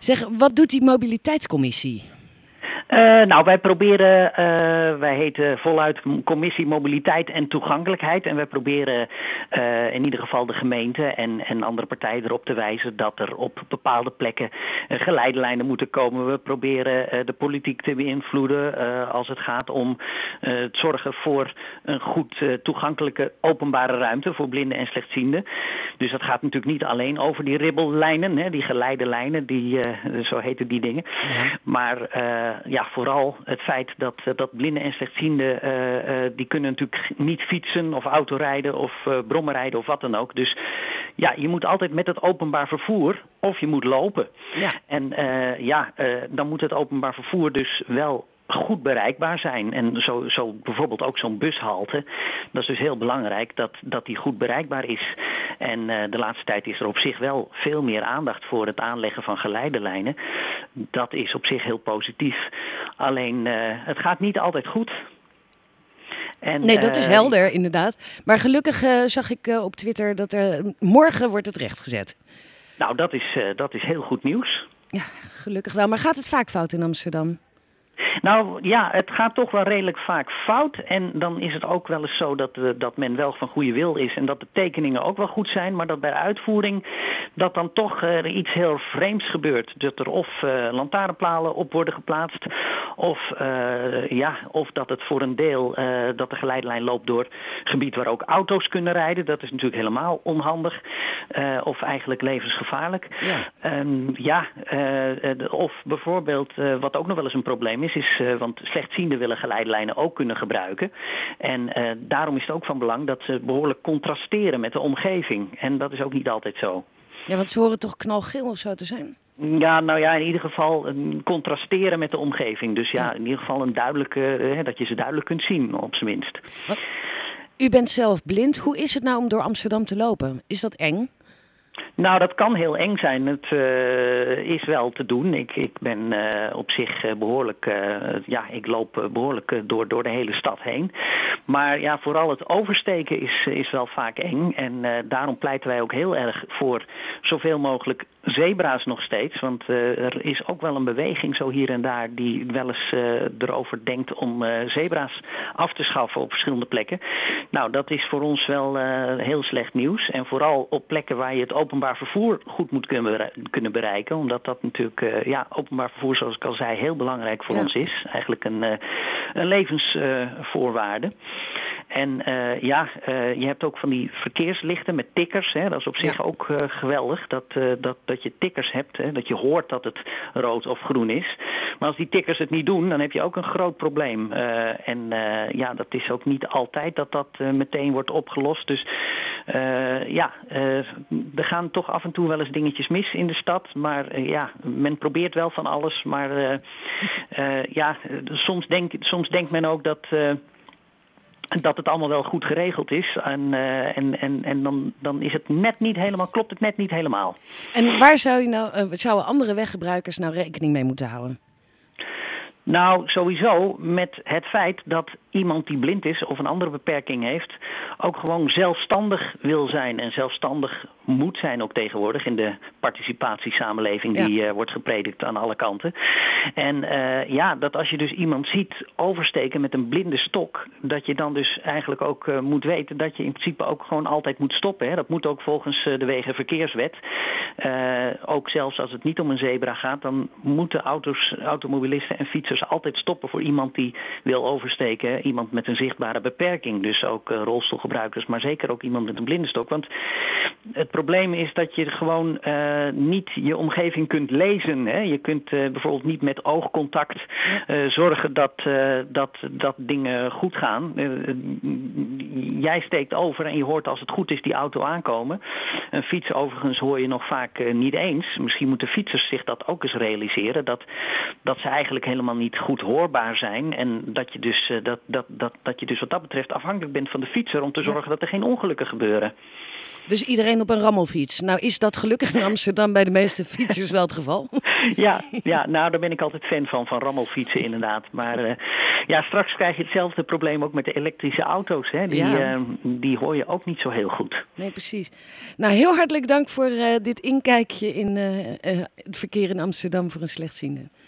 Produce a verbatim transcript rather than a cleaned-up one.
Zeg, wat doet die mobiliteitscommissie? Uh, nou, wij proberen, uh, wij heten voluit Commissie Mobiliteit en Toegankelijkheid. En wij proberen uh, in ieder geval de gemeente en, en andere partijen erop te wijzen dat er op bepaalde plekken uh, geleidelijnen moeten komen. We proberen uh, de politiek te beïnvloeden uh, als het gaat om uh, het zorgen voor een goed uh, toegankelijke openbare ruimte voor blinden en slechtzienden. Dus dat gaat natuurlijk niet alleen over die ribbellijnen, hè, die geleidelijnen, die, uh, zo heten die dingen. Ja. Maar uh, ja, vooral het feit dat, dat blinden en slechtzienden, uh, uh, die kunnen natuurlijk niet fietsen of autorijden of uh, brommen rijden of wat dan ook. Dus ja, je moet altijd met het openbaar vervoer of je moet lopen. Ja. En uh, ja, uh, dan moet het openbaar vervoer dus wel goed bereikbaar zijn. En zo, zo bijvoorbeeld ook zo'n bushalte. Dat is dus heel belangrijk dat, dat die goed bereikbaar is. En uh, de laatste tijd is er op zich wel veel meer aandacht voor het aanleggen van geleidelijnen. Dat is op zich heel positief. Alleen uh, het gaat niet altijd goed. En, nee, dat is helder, uh, inderdaad. Maar gelukkig uh, zag ik uh, op Twitter dat er morgen wordt het rechtgezet. Nou, dat is, uh, dat is heel goed nieuws. Ja, gelukkig wel. Maar gaat het vaak fout in Amsterdam? Nou ja, het gaat toch wel redelijk vaak fout. En dan is het ook wel eens zo dat, uh, dat men wel van goede wil is en dat de tekeningen ook wel goed zijn. Maar dat bij de uitvoering dat dan toch uh, iets heel vreemds gebeurt. Dat er of uh, lantaarnpalen op worden geplaatst. Of, uh, ja, of dat het voor een deel uh, dat de geleidlijn loopt door gebied waar ook auto's kunnen rijden. Dat is natuurlijk helemaal onhandig. Uh, of eigenlijk levensgevaarlijk. Ja, um, ja uh, of bijvoorbeeld uh, wat ook nog wel eens een probleem is. Is, uh, want slechtzienden willen geleidelijnen ook kunnen gebruiken. En uh, daarom is het ook van belang dat ze behoorlijk contrasteren met de omgeving. En dat is ook niet altijd zo. Ja, want ze horen toch knalgeel of zo te zijn? Ja, nou ja, in ieder geval een contrasteren met de omgeving. Dus ja, in ieder geval een duidelijke, uh, dat je ze duidelijk kunt zien, op zijn minst. Wat? U bent zelf blind. Hoe is het nou om door Amsterdam te lopen? Is dat eng? Nou, dat kan heel eng zijn. Het uh, is wel te doen. Ik, ik ben uh, op zich uh, behoorlijk, uh, ja, ik loop uh, behoorlijk uh, door, door de hele stad heen. Maar ja, vooral het oversteken is, is wel vaak eng. En uh, daarom pleiten wij ook heel erg voor zoveel mogelijk zebra's nog steeds. Want uh, er is ook wel een beweging zo hier en daar die wel eens uh, erover denkt om uh, zebra's af te schaffen op verschillende plekken. Nou, dat is voor ons wel uh, heel slecht nieuws. En vooral op plekken waar je het openbaar vervoer goed moet kunnen bereiken. Omdat dat natuurlijk, uh, ja, openbaar vervoer, zoals ik al zei, heel belangrijk voor ja. ons is. Eigenlijk een, uh, een levensvoorwaarde. Uh, en uh, ja, uh, je hebt ook van die verkeerslichten met tikkers. Hè, dat is op zich ja. ook uh, geweldig. Dat, uh, dat, dat je tikkers hebt. Hè, dat je hoort dat het rood of groen is. Maar als die tikkers het niet doen, dan heb je ook een groot probleem. Uh, en uh, ja, dat is ook niet altijd dat dat uh, meteen wordt opgelost. Dus uh, ja, uh, er gaan toch af en toe wel eens dingetjes mis in de stad. Maar uh, ja, men probeert wel van alles. Maar uh, uh, ja, soms, denk, soms denkt men ook dat... Uh, dat het allemaal wel goed geregeld is. En, uh, en, en, en dan, dan is het net niet helemaal, klopt het net niet helemaal. En waar zou je nou, uh, zouden andere weggebruikers nou rekening mee moeten houden? Nou, sowieso met het feit dat iemand die blind is of een andere beperking heeft, ook gewoon zelfstandig wil zijn en zelfstandig moet zijn ook tegenwoordig in de participatiesamenleving die ja. uh, wordt gepredikt aan alle kanten. En uh, ja, dat als je dus iemand ziet oversteken met een blinde stok, dat je dan dus eigenlijk ook uh, moet weten dat je in principe ook gewoon altijd moet stoppen. Hè. Dat moet ook volgens uh, de Wegenverkeerswet. Uh, ook zelfs als het niet om een zebra gaat, dan moeten auto's, automobilisten en fietsers altijd stoppen voor iemand die wil oversteken. Iemand met een zichtbare beperking. Dus ook uh, rolstoelgebruikers, maar zeker ook iemand met een blinde stok. Want het probleem is dat je gewoon uh, niet je omgeving kunt lezen. Hè. Je kunt uh, bijvoorbeeld niet met oogcontact uh, zorgen dat, uh, dat, dat dingen goed gaan. Uh, jij steekt over en je hoort als het goed is die auto aankomen. Een fiets overigens hoor je nog vaak uh, niet eens. Misschien moeten fietsers zich dat ook eens realiseren. Dat, dat ze eigenlijk helemaal niet goed hoorbaar zijn. En dat je dus, uh, dat, dat, dat, dat je dus wat dat betreft afhankelijk bent van de fietser om te zorgen dat er geen ongelukken gebeuren. Dus iedereen op een rammelfiets. Nou is dat gelukkig in Amsterdam bij de meeste fietsers wel het geval. Ja, ja, nou daar ben ik altijd fan van, van rammelfietsen inderdaad. Maar uh, ja, straks krijg je hetzelfde probleem ook met de elektrische auto's. Hè? Die, ja. uh, die hoor je ook niet zo heel goed. Nee, precies. Nou, heel hartelijk dank voor uh, dit inkijkje in uh, uh, het verkeer in Amsterdam voor een slechtziende.